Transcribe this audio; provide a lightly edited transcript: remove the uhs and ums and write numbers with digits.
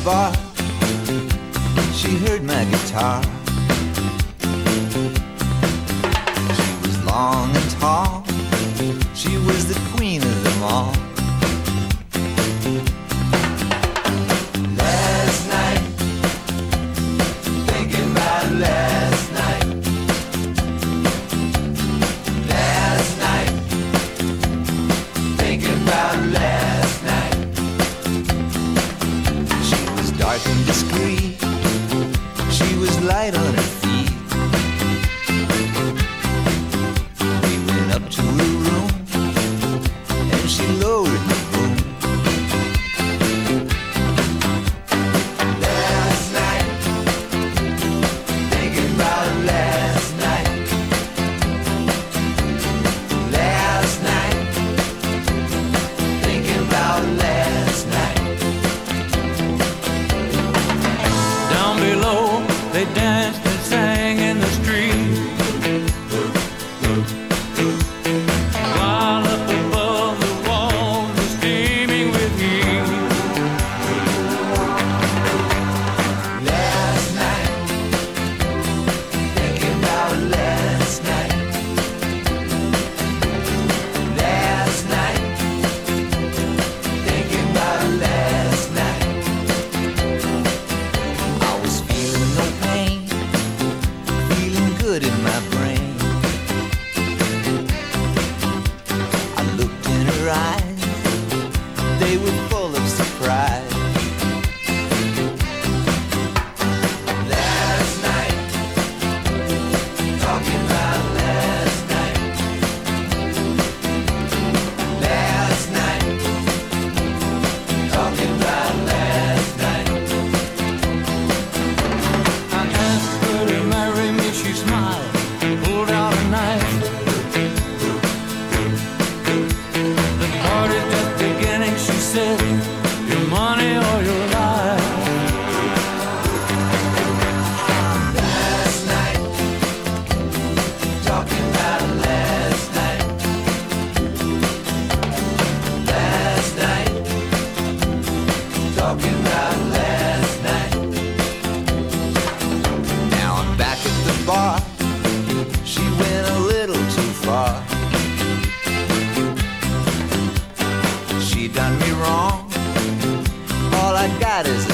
bar. She heard my guitar. She was long and tall. She was the queen of them all. Last night, thinking about last night. Last night, thinking about last night. She was dark and discreet. She was light on her feet. We went up to her room and she lowered the boom. Last night, thinking about last night. Last night, thinking about last night. Down below, they danced and sang in the street, while up above the walls was steaming with heat. Last night, thinking about last night. Last night, thinking about last night. I was feeling no pain, feeling good in my brain. I looked in her eyes, they were full of surprise. Last night, talking about last night. Last night, talking about last night. I asked her to marry me, she smiled, pulled out a knife. The party's just beginning, she said, your money or your life. Last night, talking about last night. Last night, talking about last night. Now I'm back at the bar. She went a little too far. She done me wrong. All I got is a